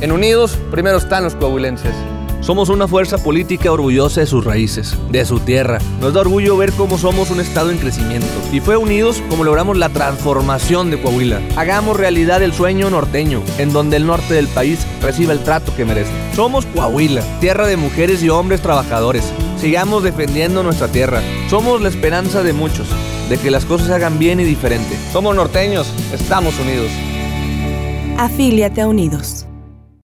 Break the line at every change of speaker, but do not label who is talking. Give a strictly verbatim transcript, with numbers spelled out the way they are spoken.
En Unidos, primero están los coahuilenses.
Somos una fuerza política orgullosa de sus raíces, de su tierra. Nos da orgullo ver cómo somos un estado en crecimiento. Y fue unidos como logramos la transformación de Coahuila. Hagamos realidad el sueño norteño, en donde el norte del país reciba el trato que merece. Somos Coahuila, tierra de mujeres y hombres trabajadores. Sigamos defendiendo nuestra tierra. Somos la esperanza de muchos, de que las cosas se hagan bien y diferente.
Somos norteños, estamos unidos.
Afíliate a Unidos.